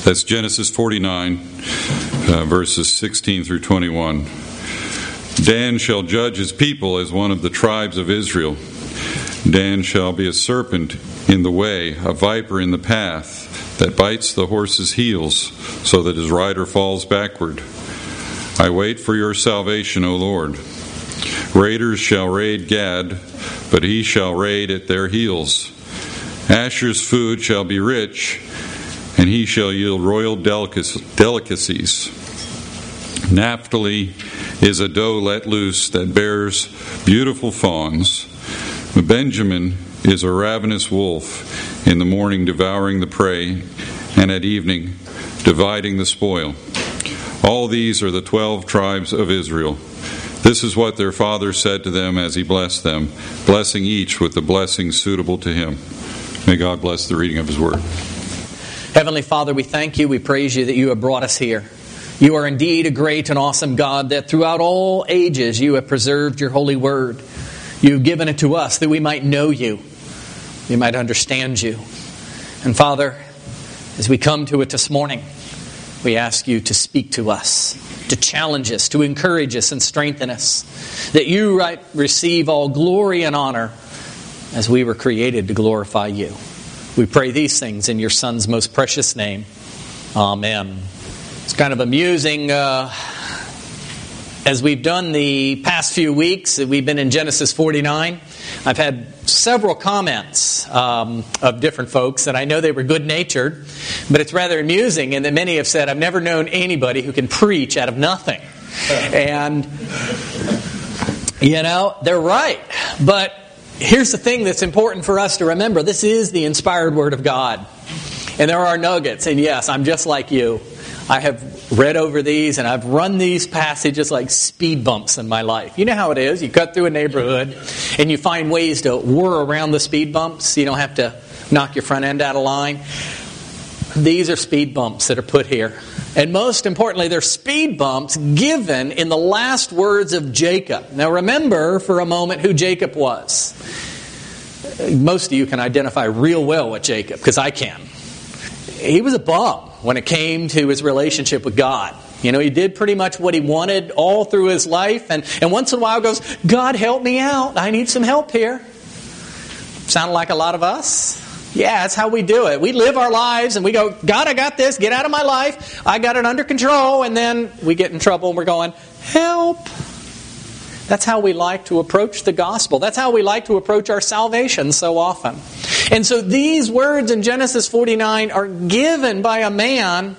That's Genesis 49, verses 16 through 21. Dan shall judge his people as one of the tribes of Israel. Dan shall be a serpent in the way, a viper in the path, that bites the horse's heels, so that his rider falls backward. I wait for your salvation, O Lord. Raiders shall raid Gad, but he shall raid at their heels. Asher's food shall be rich, and he shall yield royal delicacies. Naphtali is a doe let loose that bears beautiful fawns. Benjamin is a ravenous wolf, in the morning devouring the prey, and at evening dividing the spoil. All these are the 12 tribes of Israel. This is what their father said to them as he blessed them, blessing each with the blessing suitable to him. May God bless the reading of his word. Heavenly Father, we thank you, we praise you that you have brought us here. You are indeed a great and awesome God, that throughout all ages you have preserved your holy word. You've given it to us that we might know you, we might understand you. And Father, as we come to it this morning, we ask you to speak to us, to challenge us, to encourage us and strengthen us, that you might receive all glory and honor as we were created to glorify you. We pray these things in your Son's most precious name. Amen. It's kind of amusing as we've done the past few weeks, we've been in Genesis 49. I've had several comments of different folks, and I know they were good-natured, but it's rather amusing in that many have said, I've never known anybody who can preach out of nothing. And, they're right. But here's the thing that's important for us to remember. This is the inspired Word of God. And there are nuggets, and yes, I'm just like you. I have read over these and I've run these passages like speed bumps in my life. You know how it is. You cut through a neighborhood and you find ways to whir around the speed bumps. You don't have to knock your front end out of line. These are speed bumps that are put here. And most importantly, they're speed bumps given in the last words of Jacob. Now remember for a moment who Jacob was. Most of you can identify real well with Jacob, because I can. He was a bum when it came to his relationship with God. He did pretty much what he wanted all through his life. And once in a while goes, God, help me out. I need some help here. Sound like a lot of us? Yeah, that's how we do it. We live our lives and we go, God, I got this. Get out of my life. I got it under control. And then we get in trouble and we're going, help. That's how we like to approach the gospel. That's how we like to approach our salvation so often. And so these words in Genesis 49 are given by a man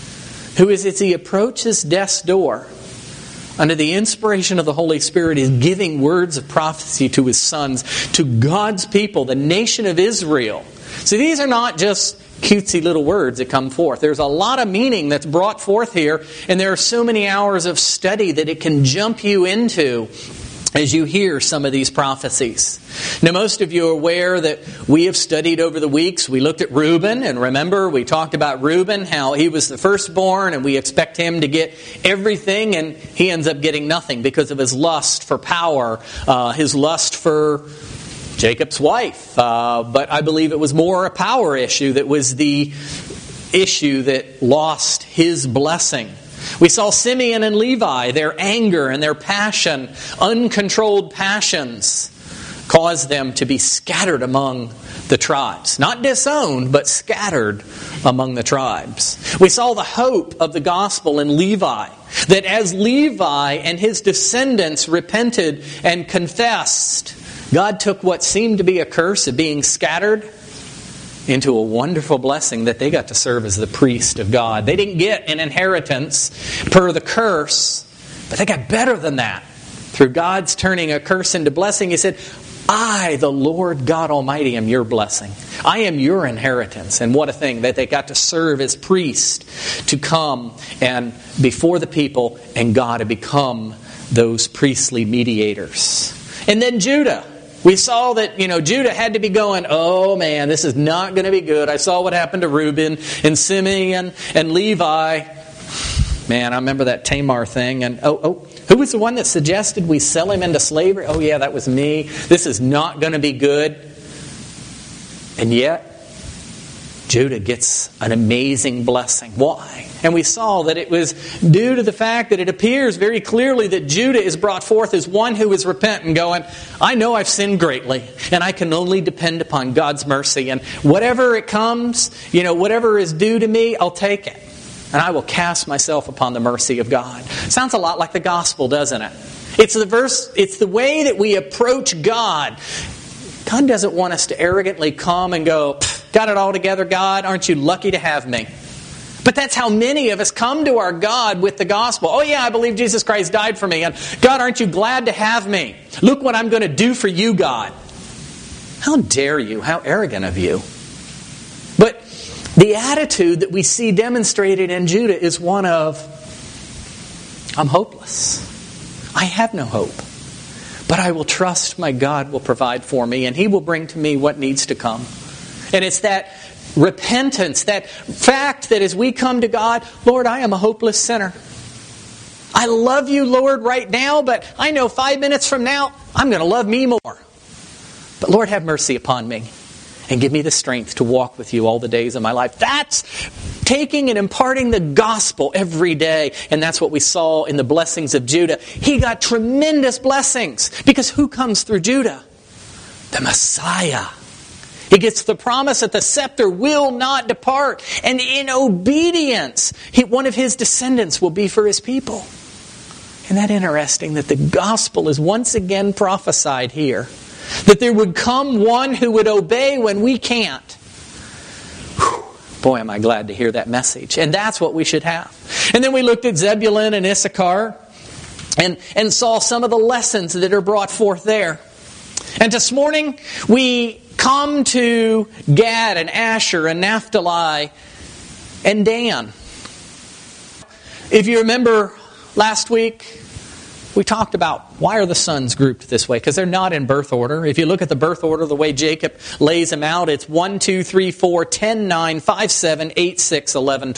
who is, as he approaches death's door, under the inspiration of the Holy Spirit, is giving words of prophecy to his sons, to God's people, the nation of Israel. So these are not just cutesy little words that come forth. There's a lot of meaning that's brought forth here, and there are so many hours of study that it can jump you into as you hear some of these prophecies. Now, most of you are aware that we have studied over the weeks. We looked at Reuben, and remember, we talked about Reuben, how he was the firstborn, and we expect him to get everything, and he ends up getting nothing because of his lust for power, his lust for Jacob's wife. But I believe it was more a power issue that was the issue that lost his blessing. We saw Simeon and Levi, their anger and their passion, uncontrolled passions, caused them to be scattered among the tribes. Not disowned, but scattered among the tribes. We saw the hope of the gospel in Levi, that as Levi and his descendants repented and confessed, God took what seemed to be a curse of being scattered into a wonderful blessing that they got to serve as the priest of God. They didn't get an inheritance per the curse, but they got better than that. Through God's turning a curse into blessing, He said, I, the Lord God Almighty, am your blessing. I am your inheritance. And what a thing that they got to serve as priest, to come and before the people and God to become those priestly mediators. And then Judah. We saw that, Judah had to be going, oh man, this is not going to be good. I saw what happened to Reuben and Simeon and Levi. Man, I remember that Tamar thing. And who was the one that suggested we sell him into slavery? Oh yeah, that was me. This is not going to be good. And yet, Judah gets an amazing blessing. Why? And we saw that it was due to the fact that it appears very clearly that Judah is brought forth as one who is repentant, going, I know I've sinned greatly, and I can only depend upon God's mercy. And whatever it comes, whatever is due to me, I'll take it. And I will cast myself upon the mercy of God. Sounds a lot like the gospel, doesn't it? It's the way that we approach God. God doesn't want us to arrogantly come and go, got it all together, God? Aren't you lucky to have me? But that's how many of us come to our God with the gospel. Oh yeah, I believe Jesus Christ died for me. And God, aren't you glad to have me? Look what I'm going to do for you, God. How dare you? How arrogant of you. But the attitude that we see demonstrated in Judah is one of, I'm hopeless. I have no hope. But I will trust my God will provide for me, and He will bring to me what needs to come. And it's that repentance, that fact that as we come to God, Lord, I am a hopeless sinner. I love you, Lord, right now, but I know 5 minutes from now, I'm going to love me more. But Lord, have mercy upon me and give me the strength to walk with you all the days of my life. That's taking and imparting the gospel every day. And that's what we saw in the blessings of Judah. He got tremendous blessings because who comes through Judah? The Messiah. He gets the promise that the scepter will not depart. And in obedience, one of his descendants will be for his people. Isn't that interesting that the gospel is once again prophesied here? That there would come one who would obey when we can't. Whew. Boy, am I glad to hear that message. And that's what we should have. And then we looked at Zebulun and Issachar and saw some of the lessons that are brought forth there. And this morning we come to Gad and Asher and Naphtali and Dan. If you remember last week, we talked about why are the sons grouped this way? Because they're not in birth order. If you look at the birth order, the way Jacob lays them out, it's 1, 2, 3, 4, 10, 9, 5, 7, 8, 6, 11,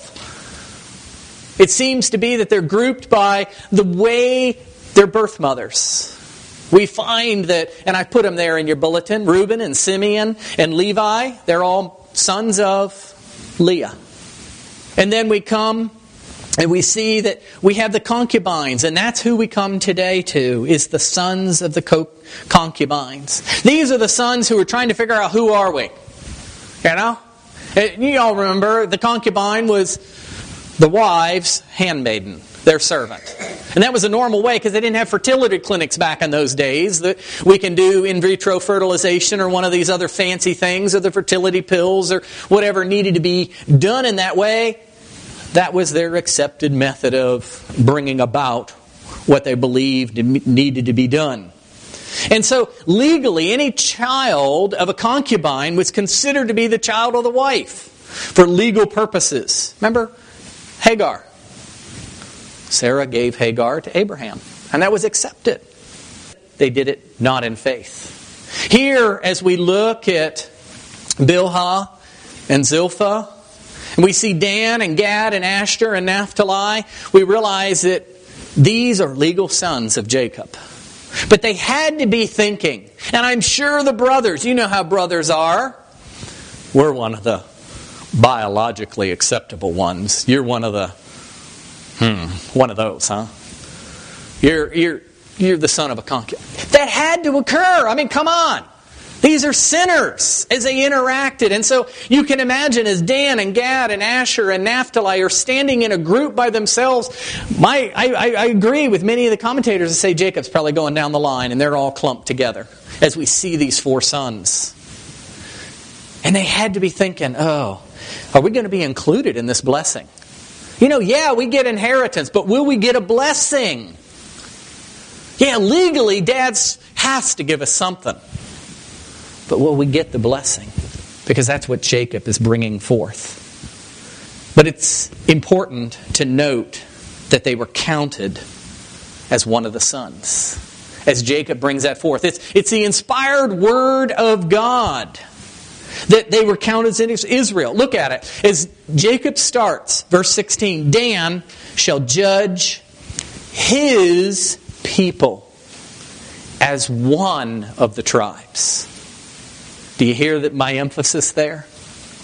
12. It seems to be that they're grouped by the way their birth mothers. We find that, and I put them there in your bulletin, Reuben and Simeon and Levi, they're all sons of Leah. And then we come and we see that we have the concubines, and that's who we come today to, is the sons of the concubines. These are the sons who are trying to figure out who are we. You know? You all remember the concubine was the wife's handmaiden, their servant. And that was a normal way because they didn't have fertility clinics back in those days. That we can do in vitro fertilization or one of these other fancy things or the fertility pills or whatever needed to be done in that way. That was their accepted method of bringing about what they believed needed to be done. And so legally, any child of a concubine was considered to be the child of the wife for legal purposes. Remember Hagar? Sarah gave Hagar to Abraham, and that was accepted. They did it not in faith. Here, as we look at Bilhah and Zilpah, and we see Dan and Gad and Asher and Naphtali, we realize that these are legal sons of Jacob. But they had to be thinking, and I'm sure the brothers, you know how brothers are. We're one of the biologically acceptable ones. You're one of the, one of those, huh? You're the son of a concubine. That had to occur. I mean, come on. These are sinners as they interacted. And so you can imagine as Dan and Gad and Asher and Naphtali are standing in a group by themselves. I agree with many of the commentators that say Jacob's probably going down the line and they're all clumped together as we see these four sons. And they had to be thinking, oh, are we going to be included in this blessing? You know, yeah, we get inheritance, but will we get a blessing? Yeah, legally, Dad has to give us something. But will we get the blessing? Because that's what Jacob is bringing forth. But it's important to note that they were counted as one of the sons. As Jacob brings that forth. It's the inspired word of God that they were counted as Israel. Look at it. As Jacob starts, verse 16, Dan shall judge his people as one of the tribes. Do you hear that my emphasis there?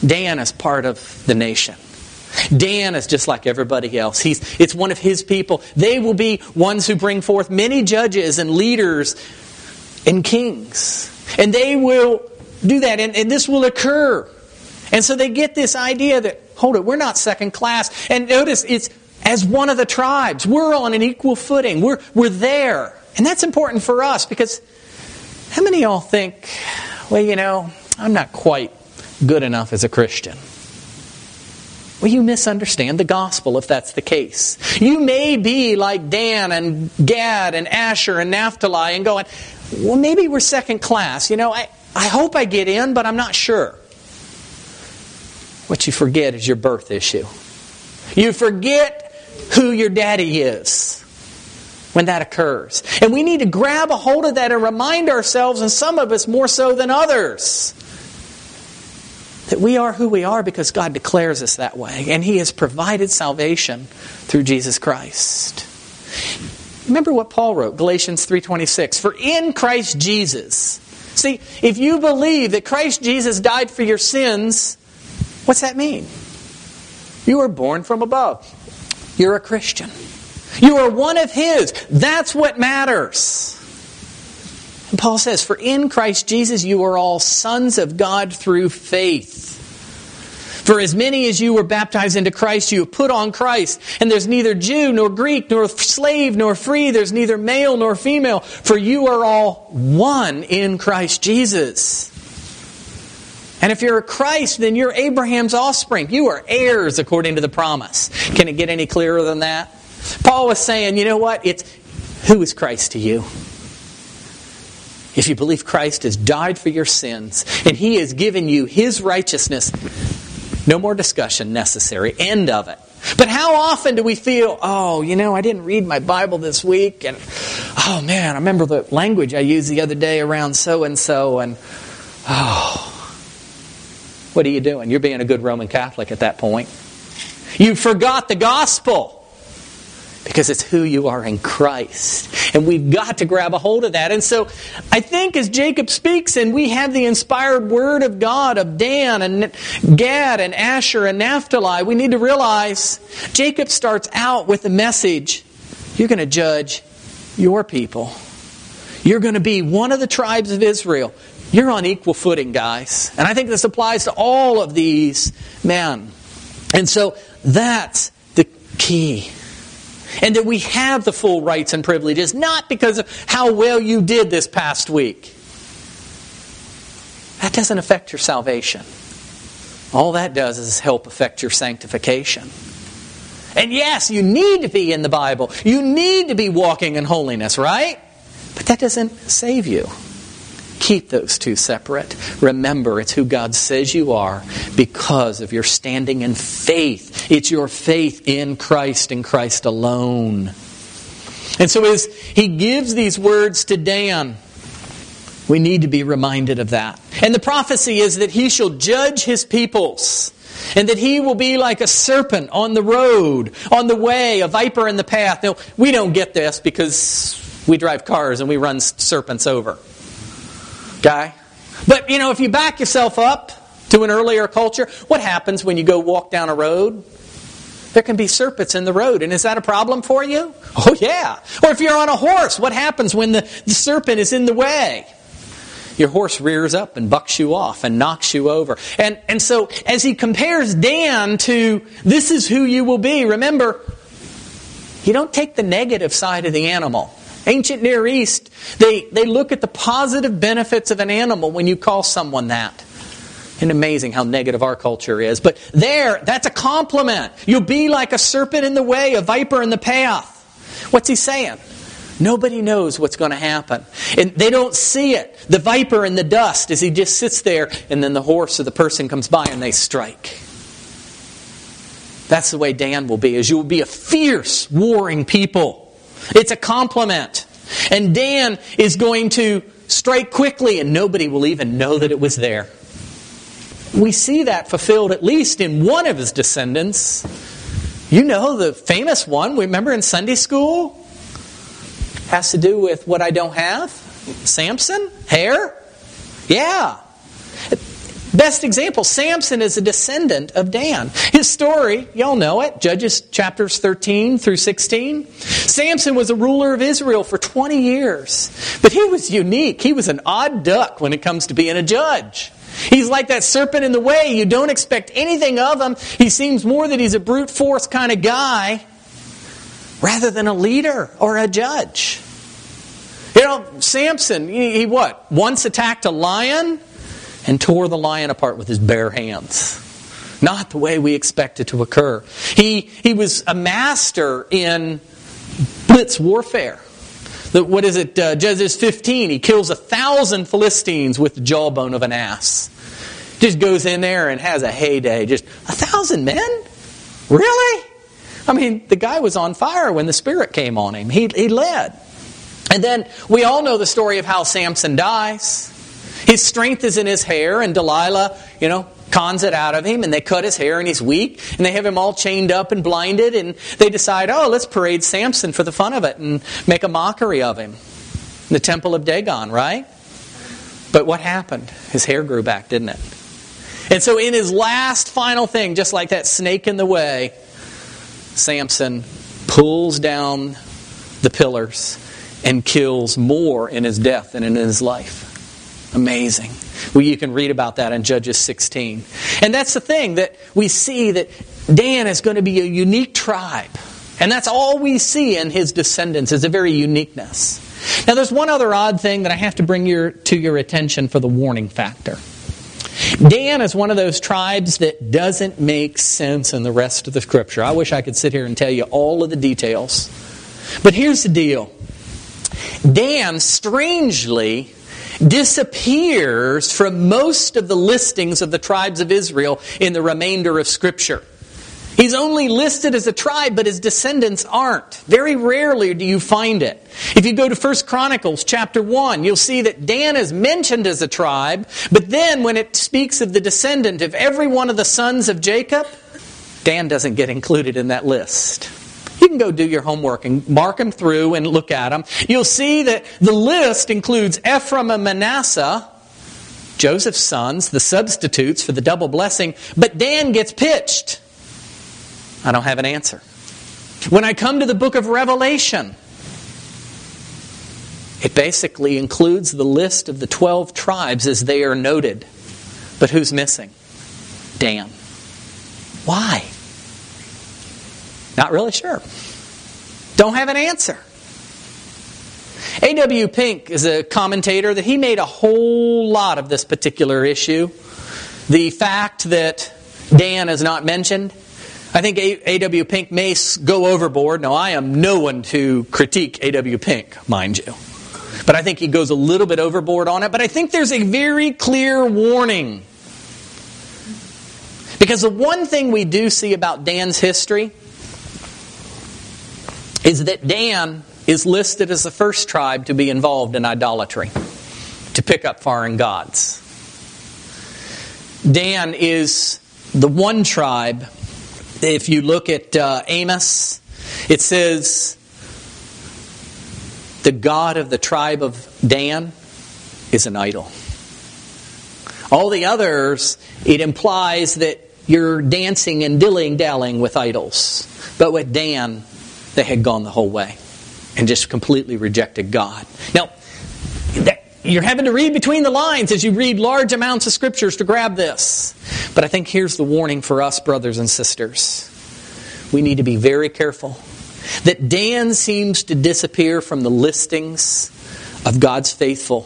Dan is part of the nation. Dan is just like everybody else. It's one of his people. They will be ones who bring forth many judges and leaders and kings. And they will do that, and this will occur. And so they get this idea that, hold it, we're not second class. And notice, it's as one of the tribes. We're on an equal footing. We're there. And that's important for us, because how many of y'all think, well, I'm not quite good enough as a Christian? Well, you misunderstand the gospel if that's the case. You may be like Dan and Gad and Asher and Naphtali and going, well, maybe we're second class. I hope I get in, but I'm not sure. What you forget is your birth issue. You forget who your daddy is when that occurs. And we need to grab a hold of that and remind ourselves, and some of us more so than others, that we are who we are because God declares us that way. And He has provided salvation through Jesus Christ. Remember what Paul wrote, Galatians 3:26. For in Christ Jesus. See, if you believe that Christ Jesus died for your sins, what's that mean? You are born from above. You're a Christian. You are one of His. That's what matters. And Paul says, for in Christ Jesus you are all sons of God through faith. For as many as you were baptized into Christ, you have put on Christ. And there's neither Jew nor Greek nor slave nor free. There's neither male nor female. For you are all one in Christ Jesus. And if you're a Christ, then you're Abraham's offspring. You are heirs according to the promise. Can it get any clearer than that? Paul was saying, you know what? It's who is Christ to you? If you believe Christ has died for your sins and He has given you His righteousness, no more discussion necessary. End of it. But how often do we feel, I didn't read my Bible this week, and oh man, I remember the language I used the other day around so-and-so, and what are you doing? You're being a good Roman Catholic at that point. You forgot the gospel. Because it's who you are in Christ. And we've got to grab a hold of that. And so I think as Jacob speaks and we have the inspired word of God of Dan and Gad and Asher and Naphtali, we need to realize Jacob starts out with the message, you're going to judge your people. You're going to be one of the tribes of Israel. You're on equal footing, guys. And I think this applies to all of these men. And so that's the key. And that we have the full rights and privileges, not because of how well you did this past week. That doesn't affect your salvation. All that does is help affect your sanctification. And yes, you need to be in the Bible. You need to be walking in holiness, right? But that doesn't save you. Keep those two separate. Remember, it's who God says you are because of your standing in faith. It's your faith in Christ and Christ alone. And so as he gives these words to Dan, we need to be reminded of that. And the prophecy is that he shall judge his peoples. And that he will be like a serpent on the road, on the way, a viper in the path. Now, we don't get this because we drive cars and we run serpents over. Okay? But, if you back yourself up to an earlier culture, what happens when you go walk down a road? There can be serpents in the road. And is that a problem for you? Oh, yeah. Or if you're on a horse, what happens when the serpent is in the way? Your horse rears up and bucks you off and knocks you over. And so as he compares Dan to this is who you will be, remember, you don't take the negative side of the animal. Ancient Near East, they look at the positive benefits of an animal when you call someone that. And amazing how negative our culture is. But that's a compliment. You'll be like a serpent in the way, a viper in the path. What's he saying? Nobody knows what's going to happen. And they don't see it. The viper in the dust as he just sits there, and then the horse or the person comes by and they strike. That's the way Dan will be, as you will be a fierce, warring people. It's a compliment. And Dan is going to strike quickly and nobody will even know that it was there. We see that fulfilled at least in one of his descendants. You know the famous one, remember in Sunday school? Has to do with what I don't have. Samson? Hair? Yeah. Best example, Samson is a descendant of Dan. His story, y'all know it, Judges chapters 13 through 16. Samson was a ruler of Israel for 20 years. But he was unique. He was an odd duck when it comes to being a judge. He's like that serpent in the way. You don't expect anything of him. He seems more that he's a brute force kind of guy rather than a leader or a judge. You know, Samson, he what? Once attacked a lion and tore the lion apart with his bare hands. Not the way we expect it to occur. He was a master in blitz warfare. What is it? Judges 15. He kills 1,000 Philistines with the jawbone of an ass. Just goes in there and has a heyday. Just 1,000 men? Really? I mean, the guy was on fire when the Spirit came on him. He led. And then we all know the story of how Samson dies. His strength is in his hair, and Delilah, cons it out of him, and they cut his hair, and he's weak, and they have him all chained up and blinded, and they decide, let's parade Samson for the fun of it and make a mockery of him. In the temple of Dagon, right? But what happened? His hair grew back, didn't it? And so in his last final thing, just like that snake in the way, Samson pulls down the pillars and kills more in his death than in his life. Amazing. Well, you can read about that in Judges 16. And that's the thing, that we see that Dan is going to be a unique tribe. And that's all we see in his descendants, is a very uniqueness. Now there's one other odd thing that I have to bring to your attention for the warning factor. Dan is one of those tribes that doesn't make sense in the rest of the Scripture. I wish I could sit here and tell you all of the details. But here's the deal. Dan, strangely, disappears from most of the listings of the tribes of Israel in the remainder of Scripture. He's only listed as a tribe, but his descendants aren't. Very rarely do you find it. If you go to 1 Chronicles chapter 1, you'll see that Dan is mentioned as a tribe, but then when it speaks of the descendant of every one of the sons of Jacob, Dan doesn't get included in that list. You can go do your homework and mark them through and look at them. You'll see that the list includes Ephraim and Manasseh, Joseph's sons, the substitutes for the double blessing, but Dan gets pitched. I don't have an answer. When I come to the book of Revelation, it basically includes the list of the 12 tribes as they are noted. But who's missing? Dan. Why? Not really sure. Don't have an answer. A.W. Pink is a commentator that he made a whole lot of this particular issue. The fact that Dan is not mentioned. I think A.W. Pink may go overboard. Now, I am no one to critique A.W. Pink, mind you. But I think he goes a little bit overboard on it. But I think there's a very clear warning. Because the one thing we do see about Dan's history is that Dan is listed as the first tribe to be involved in idolatry, to pick up foreign gods. Dan is the one tribe. If you look at Amos, it says, the God of the tribe of Dan is an idol. All the others, it implies that you're dancing and dilly-dallying with idols. But with Dan, they had gone the whole way and just completely rejected God. Now, you're having to read between the lines as you read large amounts of scriptures to grab this. But I think here's the warning for us, brothers and sisters. We need to be very careful that Dan seems to disappear from the listings of God's faithful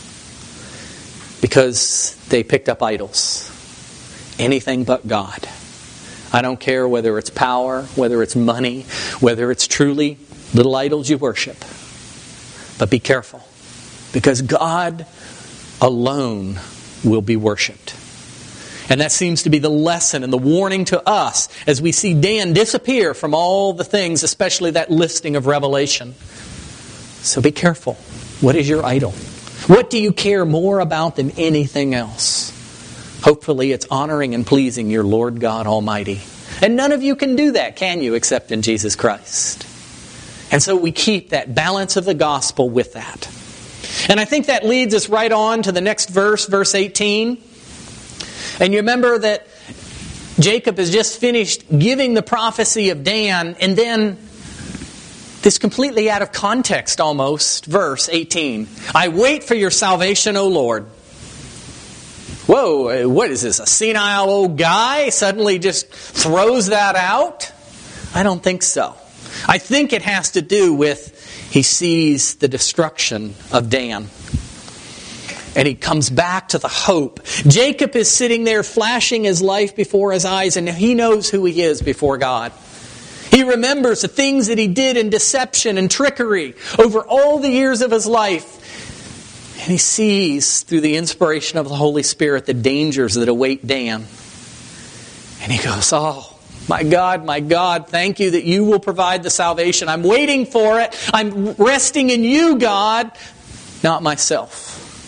because they picked up idols. Anything but God. I don't care whether it's power, whether it's money, whether it's truly little idols you worship. But be careful, because God alone will be worshipped. And that seems to be the lesson and the warning to us as we see Dan disappear from all the things, especially that listing of Revelation. So be careful. What is your idol? What do you care more about than anything else? Hopefully it's honoring and pleasing your Lord God Almighty. And none of you can do that, can you, except in Jesus Christ? And so we keep that balance of the gospel with that. And I think that leads us right on to the next verse, verse 18. And you remember that Jacob has just finished giving the prophecy of Dan, and then this completely out of context almost, verse 18. I wait for your salvation, O Lord. Whoa, what is this, a senile old guy suddenly just throws that out? I don't think so. I think it has to do with he sees the destruction of Dan. And he comes back to the hope. Jacob is sitting there flashing his life before his eyes, and he knows who he is before God. He remembers the things that he did in deception and trickery over all the years of his life. And he sees through the inspiration of the Holy Spirit the dangers that await Dan. And he goes, oh, my God, thank you that you will provide the salvation. I'm waiting for it. I'm resting in you, God, not myself.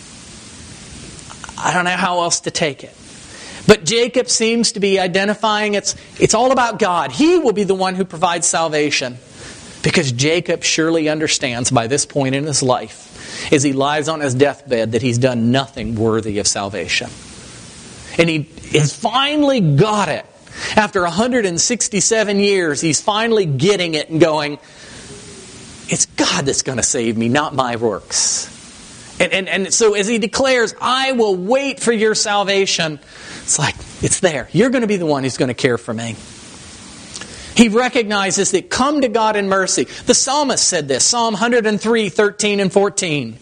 I don't know how else to take it. But Jacob seems to be identifying it's all about God. He will be the one who provides salvation. Because Jacob surely understands by this point in his life, as he lies on his deathbed, that he's done nothing worthy of salvation. And he has finally got it. After 167 years, he's finally getting it and going, it's God that's going to save me, not my works. And so as he declares, I will wait for your salvation, it's like, it's there. You're going to be the one who's going to care for me. He recognizes that come to God in mercy. The psalmist said this, Psalm 103, 13 and 14.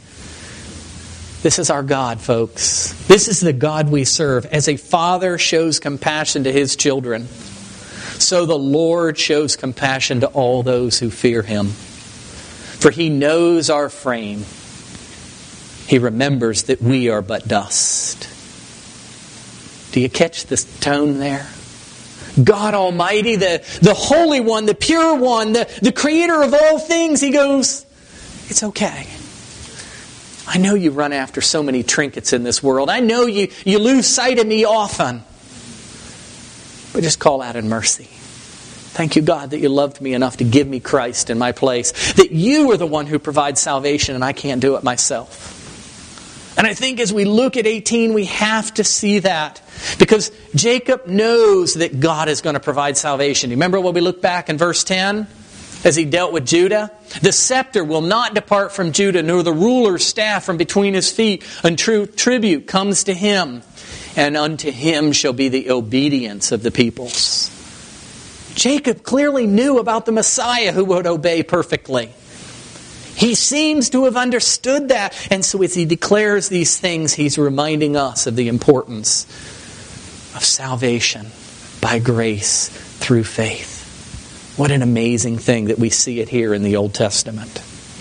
This is our God, folks. This is the God we serve. As a father shows compassion to his children, so the Lord shows compassion to all those who fear him. For he knows our frame. He remembers that we are but dust. Do you catch this tone there? God Almighty, the Holy One, the Pure One, the Creator of all things, He goes, it's okay. I know you run after so many trinkets in this world. I know you lose sight of me often. But just call out in mercy. Thank you, God, that you loved me enough to give me Christ in my place. That you are the one who provides salvation and I can't do it myself. And I think as we look at 18, we have to see that. Because Jacob knows that God is going to provide salvation. You remember when we look back in verse 10? As he dealt with Judah? The scepter will not depart from Judah, nor the ruler's staff from between his feet, until tribute comes to him. And unto him shall be the obedience of the peoples. Jacob clearly knew about the Messiah who would obey perfectly. He seems to have understood that. And so as he declares these things, he's reminding us of the importance of salvation by grace through faith. What an amazing thing that we see it here in the Old Testament.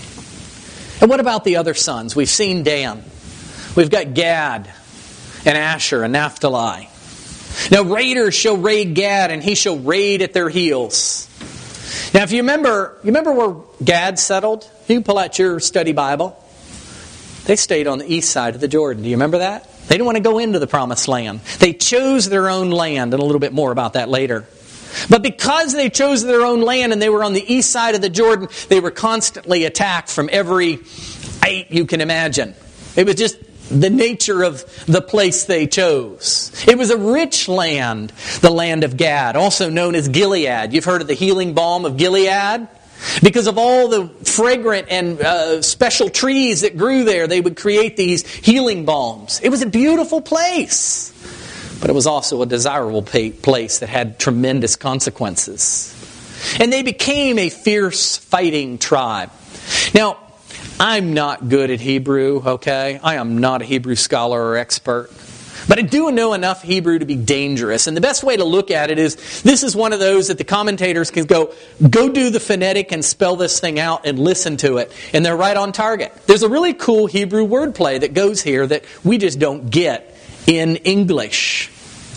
And what about the other sons? We've seen Dan. We've got Gad and Asher and Naphtali. Now raiders shall raid Gad, and he shall raid at their heels. Now if you remember where Gad settled? You can pull out your study Bible. They stayed on the east side of the Jordan. Do you remember that? They didn't want to go into the promised land. They chose their own land, and a little bit more about that later. But because they chose their own land and they were on the east side of the Jordan, they were constantly attacked from every height you can imagine. It was just the nature of the place they chose. It was a rich land, the land of Gad, also known as Gilead. You've heard of the healing balm of Gilead? Because of all the fragrant and special trees that grew there, they would create these healing balms. It was a beautiful place. But it was also a desirable place that had tremendous consequences. And they became a fierce fighting tribe. Now, I'm not good at Hebrew, okay? I am not a Hebrew scholar or expert. But I do know enough Hebrew to be dangerous. And the best way to look at it is, this is one of those that the commentators can go do the phonetic and spell this thing out and listen to it. And they're right on target. There's a really cool Hebrew wordplay that goes here that we just don't get in English.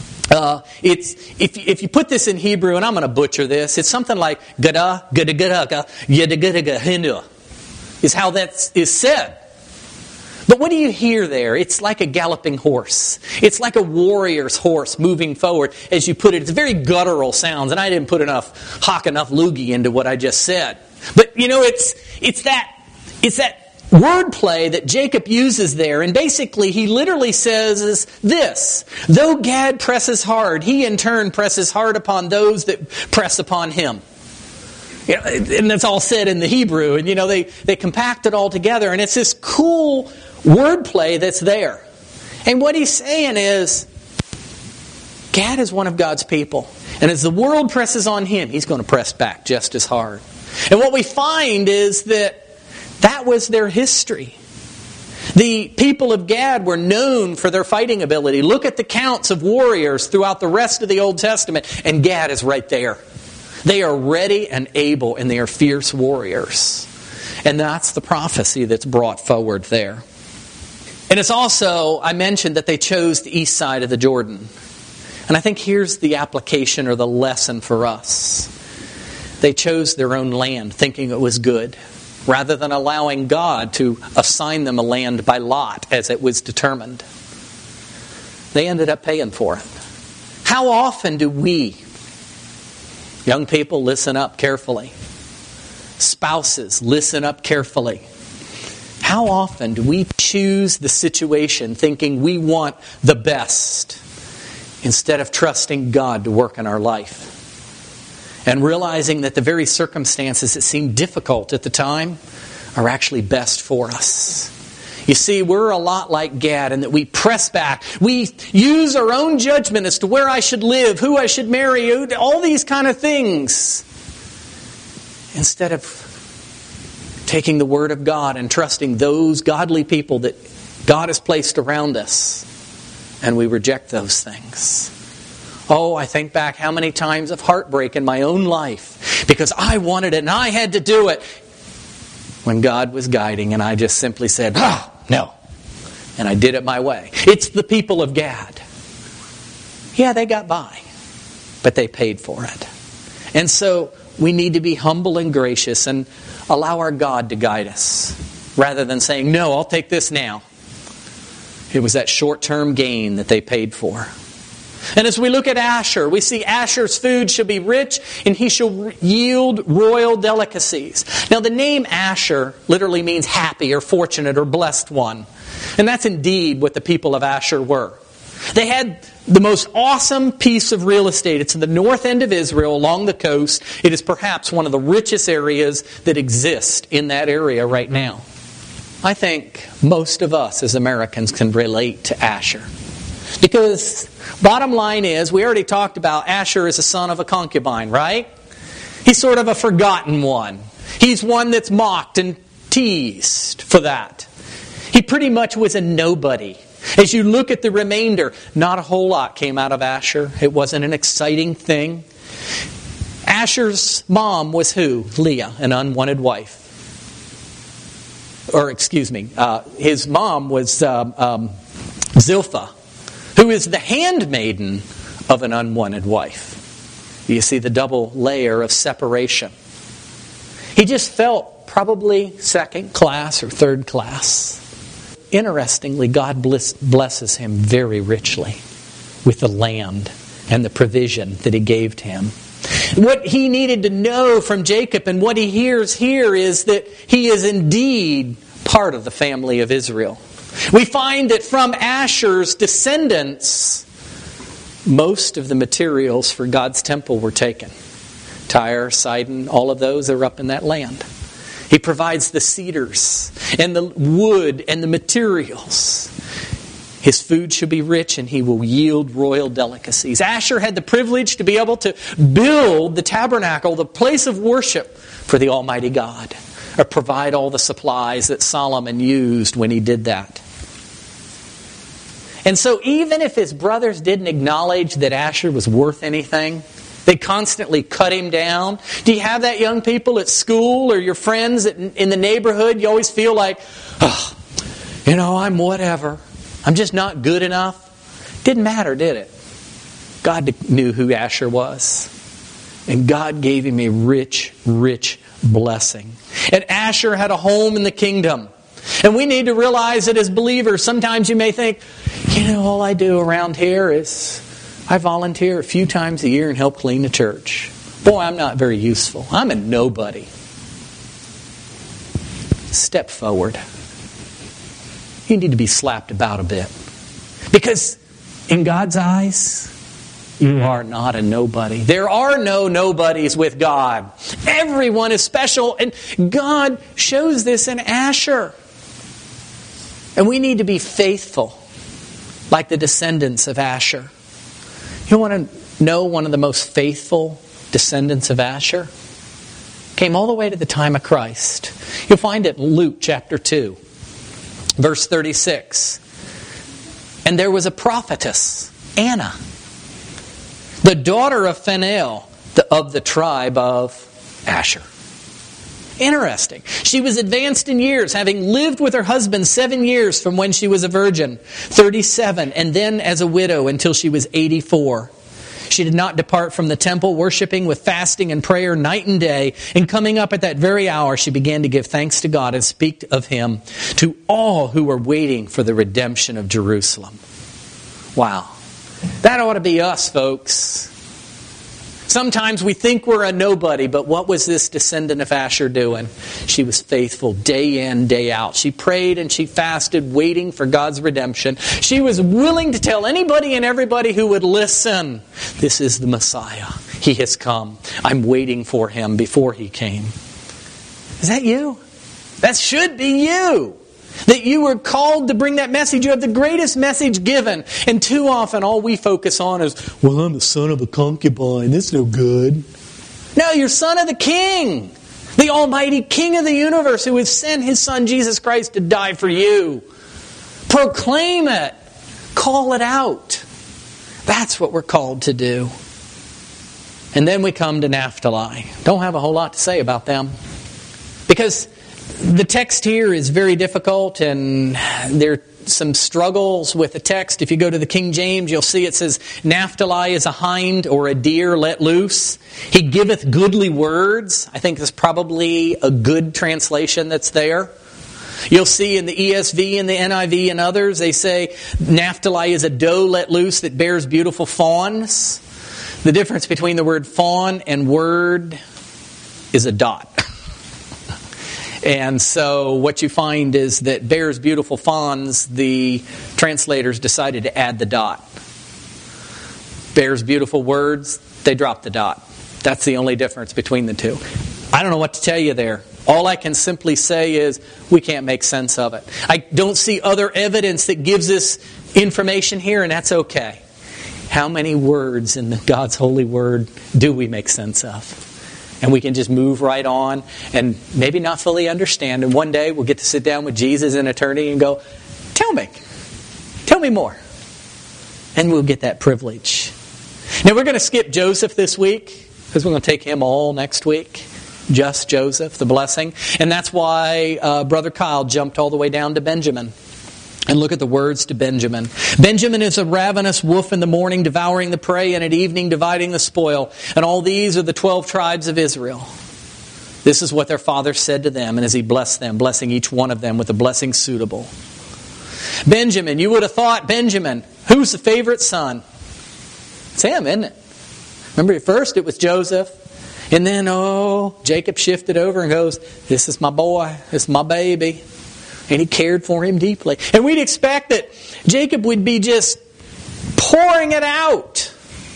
If you put this in Hebrew, and I'm going to butcher this, it's something like gada, gada, gada, yada, gada, gada, is how that is said. But what do you hear there? It's like a galloping horse. It's like a warrior's horse moving forward. As you put it, it's very guttural sounds. And I didn't put enough loogie into what I just said. But you know, it's that wordplay that Jacob uses there, and basically he literally says is this: though Gad presses hard, he in turn presses hard upon those that press upon him. You know, and that's all said in the Hebrew, and they compact it all together, and it's this cool wordplay that's there. And what he's saying is, Gad is one of God's people, and as the world presses on him, he's going to press back just as hard. And what we find is that was their history. The people of Gad were known for their fighting ability. Look at the counts of warriors throughout the rest of the Old Testament, and Gad is right there. They are ready and able, and they are fierce warriors. And that's the prophecy that's brought forward there. And it's also, I mentioned that they chose the east side of the Jordan. And I think here's the application or the lesson for us. They chose their own land, thinking it was good, rather than allowing God to assign them a land by lot as it was determined. They ended up paying for it. How often do we, young people, listen up carefully? Spouses, listen up carefully. How often do we choose the situation thinking we want the best instead of trusting God to work in our life? And realizing that the very circumstances that seem difficult at the time are actually best for us. You see, we're a lot like Gad in that we press back. We use our own judgment as to where I should live, who I should marry, all these kind of things. Instead of taking the Word of God and trusting those godly people that God has placed around us. And we reject those things. Oh, I think back how many times of heartbreak in my own life because I wanted it and I had to do it when God was guiding and I just simply said, no. And I did it my way. It's the people of Gad. Yeah, they got by, but they paid for it. And so we need to be humble and gracious and allow our God to guide us rather than saying, no, I'll take this now. It was that short-term gain that they paid for. And as we look at Asher, we see Asher's food shall be rich and he shall yield royal delicacies. Now the name Asher literally means happy or fortunate or blessed one. And that's indeed what the people of Asher were. They had the most awesome piece of real estate. It's in the north end of Israel along the coast. It is perhaps one of the richest areas that exist in that area right now. I think most of us as Americans can relate to Asher. Because bottom line is, we already talked about Asher is a son of a concubine, right? He's sort of a forgotten one. He's one that's mocked and teased for that. He pretty much was a nobody. As you look at the remainder, not a whole lot came out of Asher. It wasn't an exciting thing. Asher's mom was who? Leah, an unwanted wife. His mom was Zilpah, who is the handmaiden of an unwanted wife. You see the double layer of separation. He just felt probably second class or third class. Interestingly, God blesses him very richly with the land and the provision that he gave to him. What he needed to know from Jacob and what he hears here is that he is indeed part of the family of Israel. We find that from Asher's descendants, most of the materials for God's temple were taken. Tyre, Sidon, all of those are up in that land. He provides the cedars and the wood and the materials. His food should be rich and he will yield royal delicacies. Asher had the privilege to be able to build the tabernacle, the place of worship for the Almighty God, or provide all the supplies that Solomon used when he did that. And so even if his brothers didn't acknowledge that Asher was worth anything, they constantly cut him down. Do you have that, young people, at school or your friends in the neighborhood? You always feel like, I'm whatever. I'm just not good enough. Didn't matter, did it? God knew who Asher was. And God gave him a rich, rich blessing. And Asher had a home in the kingdom. And we need to realize that as believers, sometimes you may think, all I do around here is I volunteer a few times a year and help clean the church. Boy, I'm not very useful. I'm a nobody. Step forward. you need to be slapped about a bit. Because in God's eyes, you are not a nobody. There are no nobodies with God. Everyone is special, and God shows this in Asher. And we need to be faithful, like the descendants of Asher. You want to know one of the most faithful descendants of Asher? Came all the way to the time of Christ. You'll find it in Luke chapter 2, verse 36. And there was a prophetess, Anna, the daughter of Phanuel, of the tribe of Asher. Interesting. She was advanced in years, having lived with her husband 7 years from when she was a virgin, 37, and then as a widow until she was 84. She did not depart from the temple, worshiping with fasting and prayer night and day. And coming up at that very hour, she began to give thanks to God and speak of Him to all who were waiting for the redemption of Jerusalem. Wow. That ought to be us, folks. Sometimes we think we're a nobody, but what was this descendant of Asher doing? She was faithful day in, day out. She prayed and she fasted, waiting for God's redemption. She was willing to tell anybody and everybody who would listen, this is the Messiah. He has come. I'm waiting for Him before He came. Is that you? That should be you. That you were called to bring that message. You have the greatest message given. And too often all we focus on is, well, I'm the son of a concubine. That's no good. No, you're son of the King. The Almighty King of the universe who has sent His Son Jesus Christ to die for you. Proclaim it. Call it out. That's what we're called to do. And then we come to Naphtali. Don't have a whole lot to say about them. Because the text here is very difficult, and there are some struggles with the text. If you go to the King James, you'll see it says, Naphtali is a hind or a deer let loose. He giveth goodly words. I think that's probably a good translation that's there. You'll see in the ESV and the NIV and others, they say Naphtali is a doe let loose that bears beautiful fawns. The difference between the word fawn and word is a dot. And so what you find is that bears beautiful fawns, the translators decided to add the dot. Bears beautiful words, they dropped the dot. That's the only difference between the two. I don't know what to tell you there. All I can simply say is we can't make sense of it. I don't see other evidence that gives us information here, and that's okay. How many words in God's holy word do we make sense of? And we can just move right on and maybe not fully understand. And one day we'll get to sit down with Jesus in eternity and go, tell me more. And we'll get that privilege. Now we're going to skip Joseph this week because we're going to take him all next week. Just Joseph, the blessing. And that's why Brother Kyle jumped all the way down to Benjamin. And look at the words to Benjamin. Benjamin is a ravenous wolf in the morning, devouring the prey, and at evening dividing the spoil. And all these are the 12 tribes of Israel. This is what their father said to them, and as he blessed them, blessing each one of them with a blessing suitable. Benjamin, you would have thought, Benjamin, who's the favorite son? It's him, isn't it? Remember, at first it was Joseph. And then, Jacob shifted over and goes, this is my boy, this is my baby. And he cared for him deeply. And we'd expect that Jacob would be just pouring it out.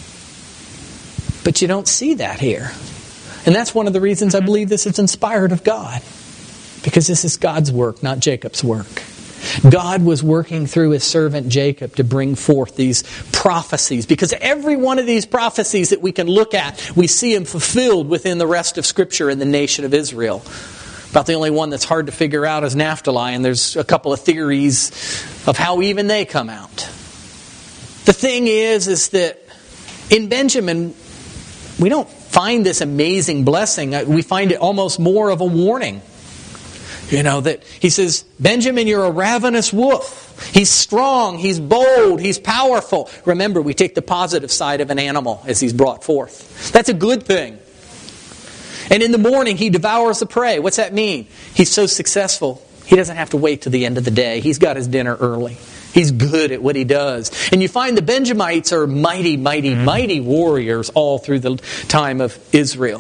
But you don't see that here. And that's one of the reasons I believe this is inspired of God. Because this is God's work, not Jacob's work. God was working through His servant Jacob to bring forth these prophecies. Because every one of these prophecies that we can look at, we see them fulfilled within the rest of Scripture in the nation of Israel. About the only one that's hard to figure out is Naphtali, and there's a couple of theories of how even they come out. The thing is that in Benjamin, we don't find this amazing blessing. We find it almost more of a warning. That he says, Benjamin, you're a ravenous wolf. He's strong, he's bold, he's powerful. Remember, we take the positive side of an animal as he's brought forth. That's a good thing. And in the morning, he devours the prey. What's that mean? He's so successful, he doesn't have to wait till the end of the day. He's got his dinner early. He's good at what he does. And you find the Benjamites are mighty, mighty, mighty warriors all through the time of Israel.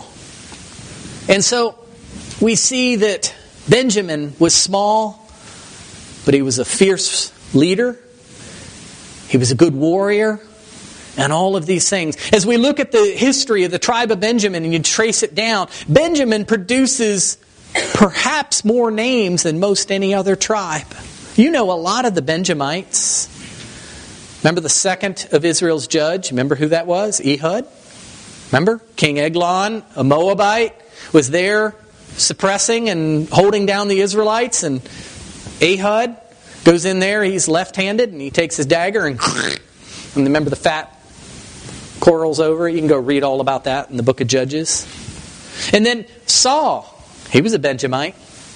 And so we see that Benjamin was small, but he was a fierce leader. He was a good warrior. And all of these things. As we look at the history of the tribe of Benjamin and you trace it down, Benjamin produces perhaps more names than most any other tribe. You know a lot of the Benjamites. Remember the second of Israel's judge? Remember who that was? Ehud. Remember? King Eglon, a Moabite, was there suppressing and holding down the Israelites. And Ehud goes in there. He's left-handed and he takes his dagger and remember the fat quarrels over it. You can go read all about that in the book of Judges. And then Saul, he was a Benjamite.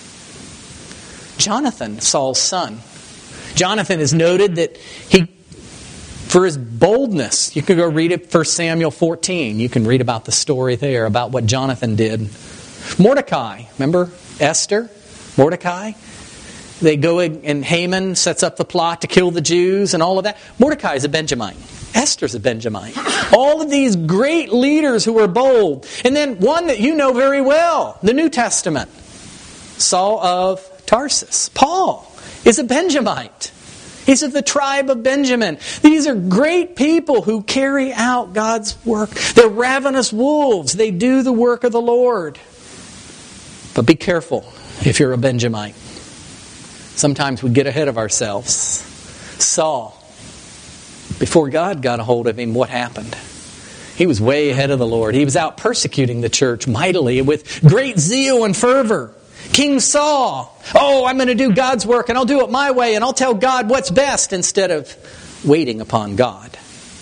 Jonathan, Saul's son. Jonathan is noted that he, for his boldness, you can go read it 1 Samuel 14. You can read about the story there, about what Jonathan did. Mordecai, remember Esther? Mordecai? They go and Haman sets up the plot to kill the Jews and all of that. Mordecai is a Benjamite. Esther's a Benjamite. All of these great leaders who were bold. And then one that you know very well, the New Testament. Saul of Tarsus. Paul is a Benjamite. He's of the tribe of Benjamin. These are great people who carry out God's work. They're ravenous wolves. They do the work of the Lord. But be careful if you're a Benjamite. Sometimes we get ahead of ourselves. Saul, before God got a hold of him, what happened? He was way ahead of the Lord. He was out persecuting the church mightily with great zeal and fervor. King Saul, I'm going to do God's work and I'll do it my way and I'll tell God what's best instead of waiting upon God.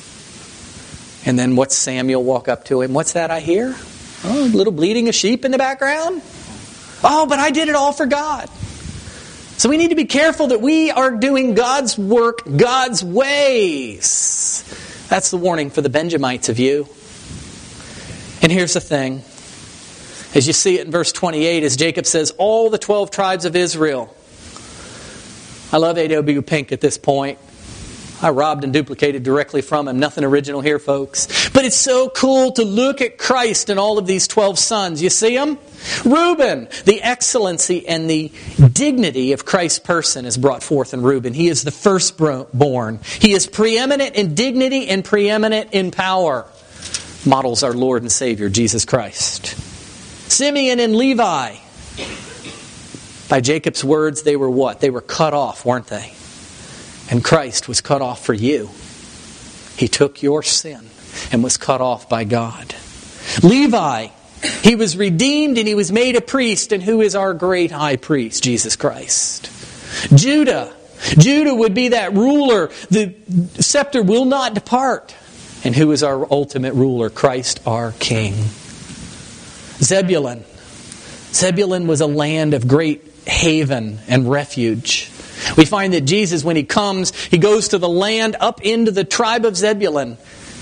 And then what's Samuel walk up to him? What's that I hear? A little bleating of sheep in the background? But I did it all for God. So we need to be careful that we are doing God's work God's ways. That's the warning for the Benjamites of you. And here's the thing. As you see it in verse 28, as Jacob says, all the 12 tribes of Israel. I love A.W. Pink at this point. I robbed and duplicated directly from him. Nothing original here, folks. But it's so cool to look at Christ and all of these 12 sons. You see them? Reuben, the excellency and the dignity of Christ's person is brought forth in Reuben. He is the firstborn. He is preeminent in dignity and preeminent in power. Models our Lord and Savior, Jesus Christ. Simeon and Levi. By Jacob's words, they were what? They were cut off, weren't they? And Christ was cut off for you. He took your sin and was cut off by God. Levi, he was redeemed and he was made a priest. And who is our great high priest? Jesus Christ. Judah would be that ruler. The scepter will not depart. And who is our ultimate ruler? Christ our King. Zebulun was a land of great haven and refuge. We find that Jesus, when He comes, He goes to the land up into the tribe of Zebulun,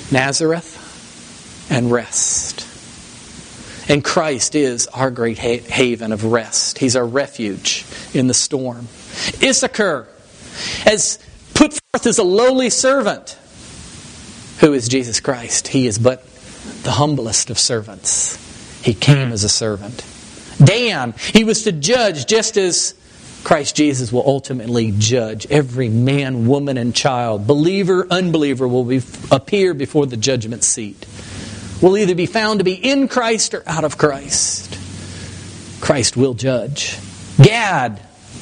Nazareth, and rest. And Christ is our great haven of rest. He's our refuge in the storm. Issachar, as put forth as a lowly servant. Who is Jesus Christ? He is but the humblest of servants. He came as a servant. Dan, he was to judge just as Christ Jesus will ultimately judge every man, woman, and child. Believer, unbeliever will appear before the judgment seat. Will either be found to be in Christ or out of Christ. Christ will judge. Gad.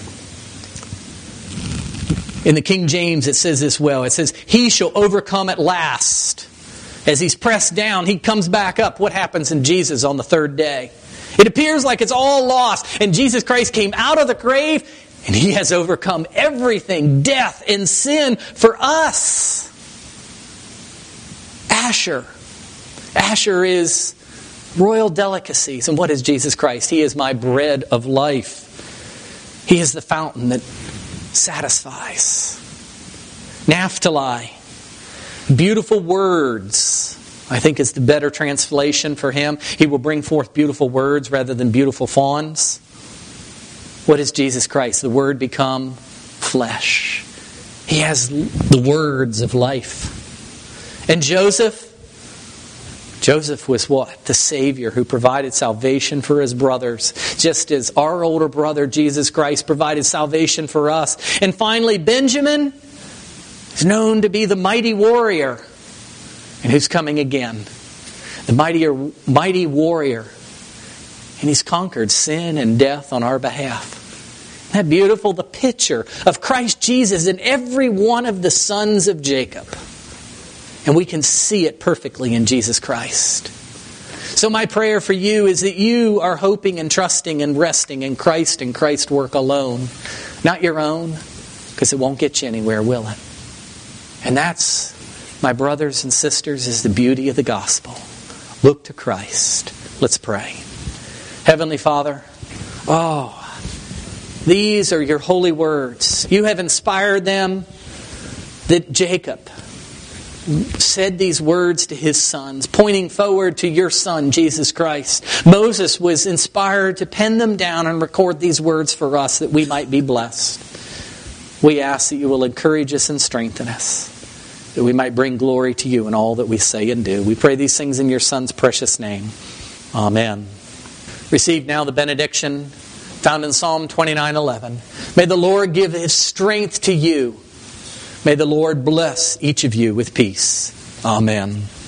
In the King James it says this well. It says, he shall overcome at last. As he's pressed down, he comes back up. What happens in Jesus on the third day? It appears like it's all lost. And Jesus Christ came out of the grave and He has overcome everything, death and sin for us. Asher. Asher is royal delicacies. And what is Jesus Christ? He is my bread of life. He is the fountain that satisfies. Naphtali. Beautiful words, I think is the better translation for Him. He will bring forth beautiful words rather than beautiful fawns. What is Jesus Christ? The Word become flesh. He has the words of life. And Joseph, Joseph was what? The Savior who provided salvation for his brothers, just as our older brother, Jesus Christ, provided salvation for us. And finally, Benjamin is known to be the mighty warrior. And who's coming again? The mighty warrior. And he's conquered sin and death on our behalf. Isn't that beautiful? The picture of Christ Jesus in every one of the sons of Jacob. And we can see it perfectly in Jesus Christ. So my prayer for you is that you are hoping and trusting and resting in Christ and Christ's work alone. Not your own, because it won't get you anywhere, will it? And that's, my brothers and sisters, is the beauty of the gospel. Look to Christ. Let's pray. Heavenly Father, these are your holy words. You have inspired them, that Jacob said these words to his sons, pointing forward to your Son, Jesus Christ. Moses was inspired to pen them down and record these words for us that we might be blessed. We ask that you will encourage us and strengthen us, that we might bring glory to you in all that we say and do. We pray these things in your Son's precious name. Amen. Receive now the benediction found in Psalm 29:11. May the Lord give his strength to you. May the Lord bless each of you with peace. Amen.